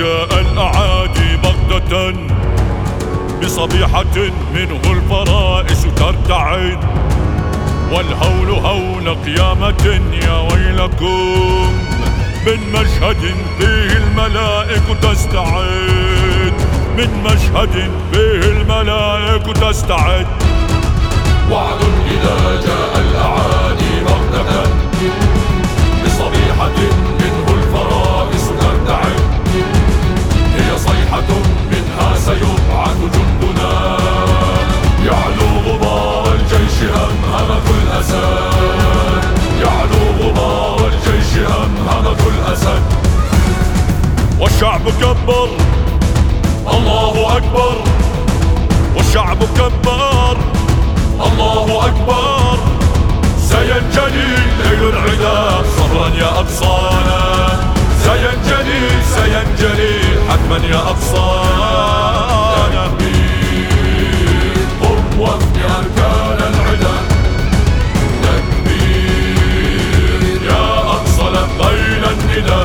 جاء الأعادي بغتة بصبيحة منه الفرائس ترتعد، والهول هول قيامة يا ويلكم من مشهد فيه الملائك تستعد، من مشهد فيه الملائك تستعد. وعد إذا جاء الأعادي بغتة بصبيحة منه الفرائس ترتعد، هي صيحة منها سيبعث جندنا، يعلو غبار الجيش همهمة الأسد، يعلو غبار الجيش همهمة الأسد. والشعب كبر الله أكبر، والشعب كبر الله أكبر، سينجلي ليل العدا صبرا يا أقصانا، سينجلي سينجلي حتما يا أقصانا. قم وافني أركان العدا، تكبير يا أقصى لبينا الندى،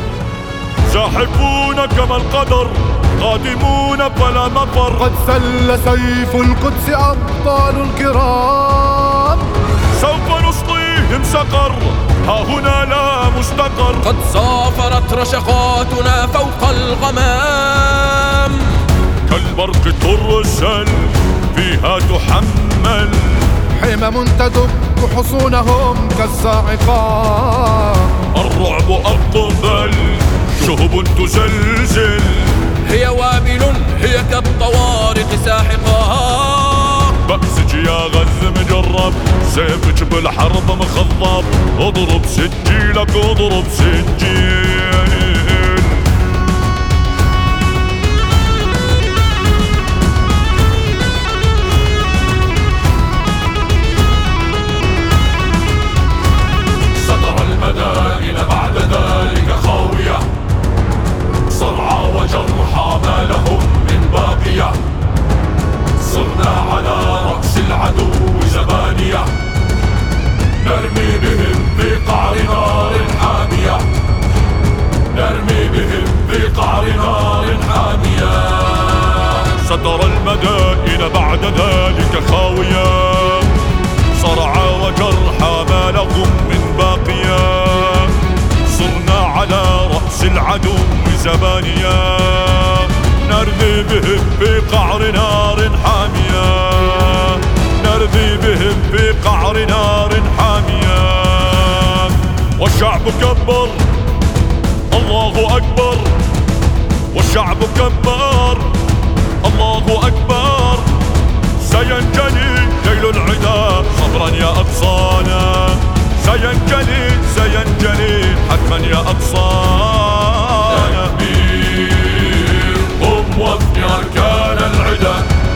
ساحقون كما القدر قادمون فلا مفر، قد سل سيف القدس أبطال الكرام، سوف نسقيهم سقر ها هنا لا مستقر، قد سافرت رشقاتنا فوق الغمام، كالبرق ترسل فيها تحمل، حمم تدب حصونهم كالصاعقات، الرعب أقبل شهب تزلزل، هي وابل هي كالطوارق ساحقة، بأسك يا غز مجرب سيفك بالحرب مخضب، اضرب سجيلك اضرب سجيل. سترى المدائن بعد ذلك خاوية، صرعى وجرحى ما لهم من باقية، صرنا على رأس العدو زبانية، نرمي بهم في قعر نار حامية، نرمي بهم في قعر نار حامية. سترى المدائن بعد ذلك خاوية، صرعى وجرحى ما لهم من باقية، صرنا على رأس العدو زبانية، نرمي بهم في قعر نار حامية، نرمي بهم في قعر نار حامية. والشعب كبر الله أكبر، والشعب كبر الله أكبر، سينجلي ليل العدا صبرا يا أقصانا، سينجلي سينجلي حتما يا أقصانا. تكبير قم وافني أركان العدا،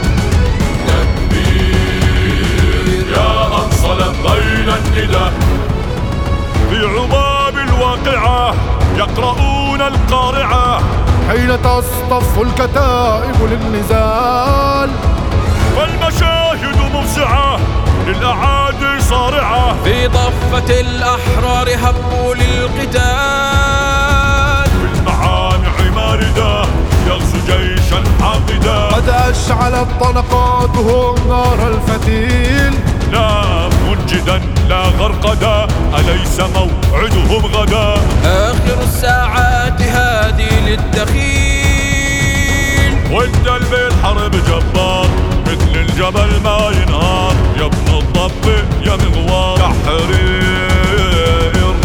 تكبير يا أقصى لبينا الندى. في عباب الواقعة يقرؤون القارعة، حين تصطف الكتائب للنزال، والمشاهد مفزعة للأعادي صارعة، في ضفة الأحرار هبوا للقتال، في المعامع ماردة يغزو جيشا حاقدا، قد أشعلت طلقاتهم نار الفتيل، لا منجدا لا غرقدا أليس موعدهم غدا، آخر الساعات هذه للدخيل، وانت بالحرب جبار مثل الجبل ما ينهار، يا ابن الضب يا مغوار تحرير.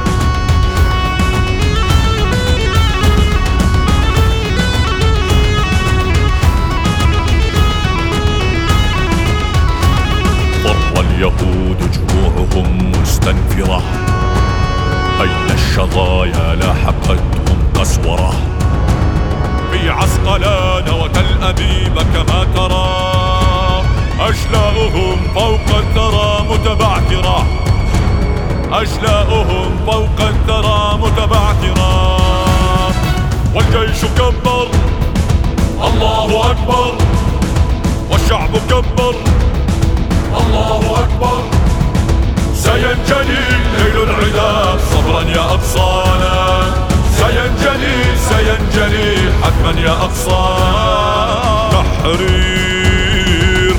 فر اليهود جموعهم مستنفرة، أين الشظايا لاحقتهم قسورة، في عسقلان وتل أبيب كما ترى، أشلاؤهم فوق الثرى متبعثرة، أشلاؤهم فوق الثرى متبعثرة. والجيش كبر الله أكبر، والشعب كبر الله أكبر، سينجلي ليل العدا صبرا يا أقصانا، سينجلي سينجلي قدما يا أقصى تحرير.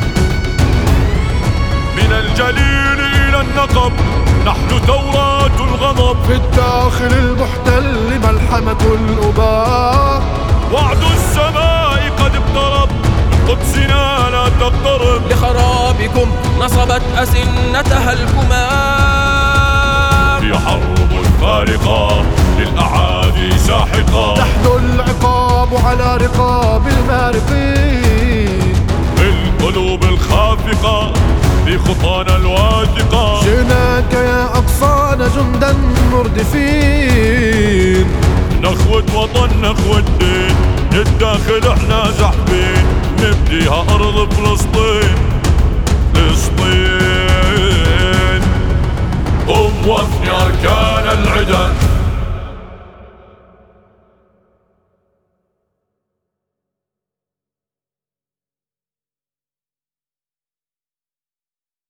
من الجليل إلى النقب نحن ثورات الغضب، في الداخل المحتل ملحمة الأباء، وعد السماء قد اقترب، قدسنا لا تقترب. لخرابكم نصبت أسنتها الكمام، هي حرب فارقة للأعادي ساحقة، نحن العقاب على رقاب المارقين. بالقلوب الخافقة في خطانا الواثقة، جئناك يا أقصانا جندا مردفين. نخوة وطن نخوة دين، للداخل احنا زحفين، نبديها أرض فلسطين.